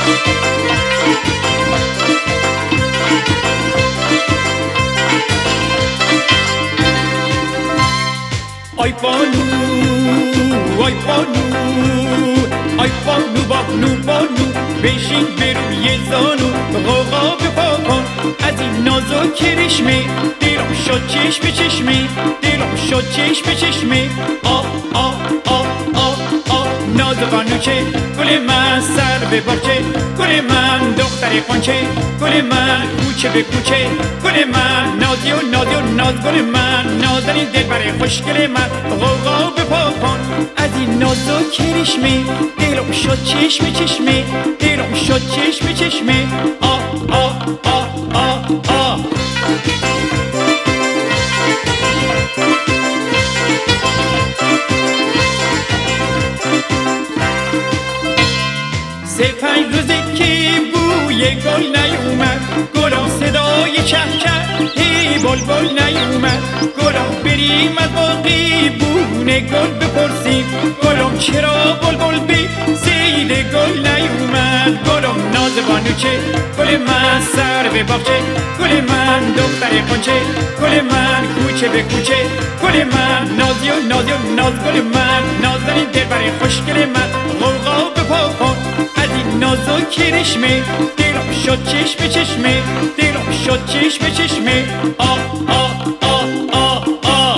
آی بانو آی بانو آی بانو بانو بانو بشین به روی زانو غوغا بپا کن از این نازک کرشمه دلم شد چشم چشمه دلم شد چشم چشمه آه آه آه آه آه ناز قانوچه گل من سر به باغچه گل من دختر قنچه گل من کوچه به کوچه گل من نازی و نازی و ناز گل من نازنین دلبر خوشگل من غوغا بپا کن از این نازک کرشمه دلم شد چشم چشمه دلم شد چشم چشمه آه آه آه آه آه سه پنج روزه که بوی گل نیومد گلا صدای چه کرد هی بلبل نیومد گلا بریم از باقی بونه گل بپرسیم گلم چرا بلبل بی زید گل نیومد گلم ناز بانوچه گل من سر به باغچه گل من دختر قنچه گل من کوچه به کوچه گل من نازی و نازی و ناز گل من نازنین دلبر خوشگل من غوغا بپا کن از این نازک کرشمه دلم شد چشم چشمه دلم شد چشم چشمه آه آه آه آه آه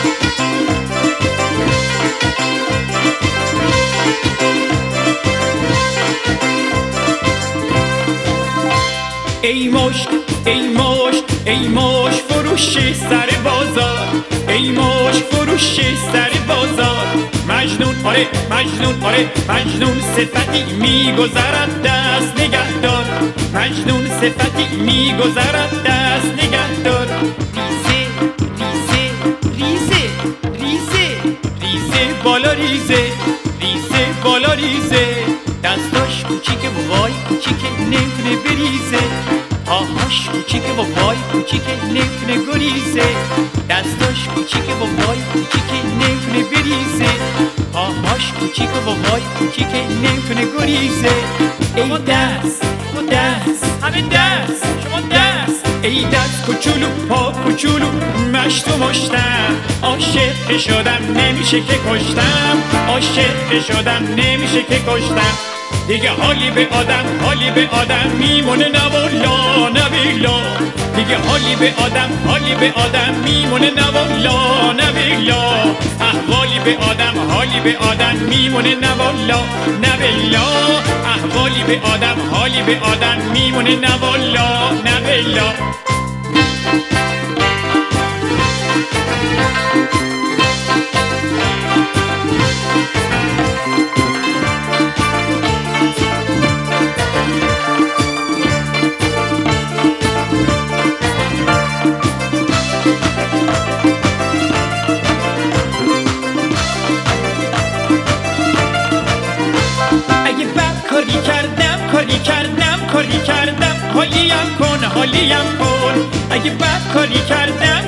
ای مشت ای مشت ای مشت فروش سر بازار ای مشت فروش سر بازار مجنون آره مجنون آره مجنون صفتی میگذرد دست نگهدار مجنون صفتی میگذرد دست نگهدار ریزه ریزه ریزه ریزه ریزه بالا ریزه ریزه بالا ریزه دستاش کوچیکه و وای کوچیکه نمیتونه بریزه پاهاش کوچیکه و وای کوچیکه نمیتونه گریزه دستاش کوچیکه و وای کوچیکه نمیتونه بریزه پاهاش کوچیکه و وای کوچیکه نمیتونه گریزه ای دست همه دست شما دست ای دست کوچولو پا کوچولو مشت و مشتم عاشق شدم نمیشه که کشتم عاشق شدم نمیشه که کشتم دیگه حالی به آدم میمونه نه والا نه بیلا دیگه حالی به آدم میمونه نه والا نه بیلا احوالی به آدم میمونه نه والا نه بیلا احوالی به آدم حالی به آدم میمونه نه والا نه بیلا کردم حالیم کن اگه بد کاری کردم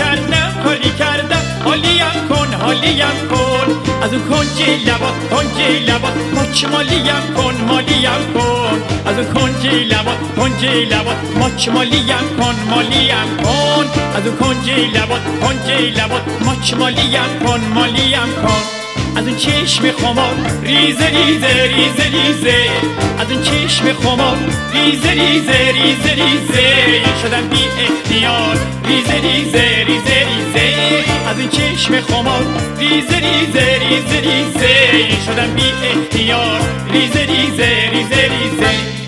حالیم کن از اون کنج لبات ماچ مالیم کن از اون کنج لبات ماچ مالیم کن از اون کنج لبات ماچ مالیم کن از اون چشم خمار ریزه از اون چشم خمار ریزه شدم بی اختیار ریزه از اون چشم خمار ریزه شدم بی اختیار ریزه